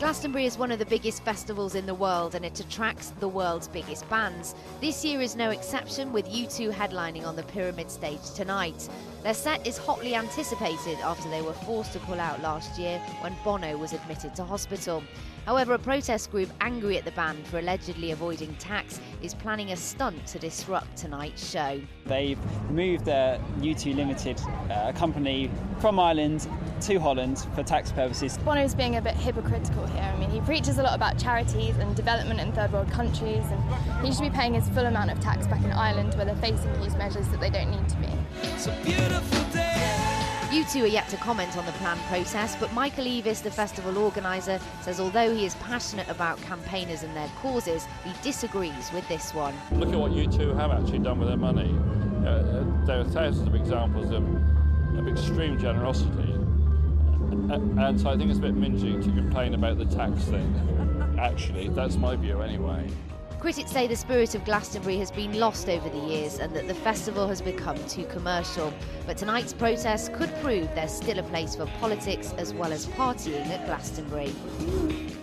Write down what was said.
Glastonbury is one of the biggest festivals in the world and it attracts the world's biggest bands. This year is no exception, with U2 headlining on the Pyramid stage tonight. Their set is hotly anticipated after they were forced to pull out last year when Bono was admitted to hospital. However, a protest group angry at the band for allegedly avoiding tax is planning a stunt to disrupt tonight's show. They've moved their U2 Limited company from Ireland to Holland for tax purposes. Bono's being a bit hypocritical here. I mean, he preaches a lot about charities and development in third world countries, and he should be paying his full amount of tax back in Ireland where they're facing these measures that they don't need to be. It's a beautiful day. U2 are yet to comment on the planned protest, but Michael Eavis, the festival organiser, says although he is passionate about campaigners and their causes, he disagrees with this one. Look at what U2 have actually done with their money. There are thousands of examples of extreme generosity, and so I think it's a bit mingy to complain about the tax thing. Actually, that's my view anyway. Critics say the spirit of Glastonbury has been lost over the years and that the festival has become too commercial. But tonight's protest could prove there's still a place for politics as well as partying at Glastonbury.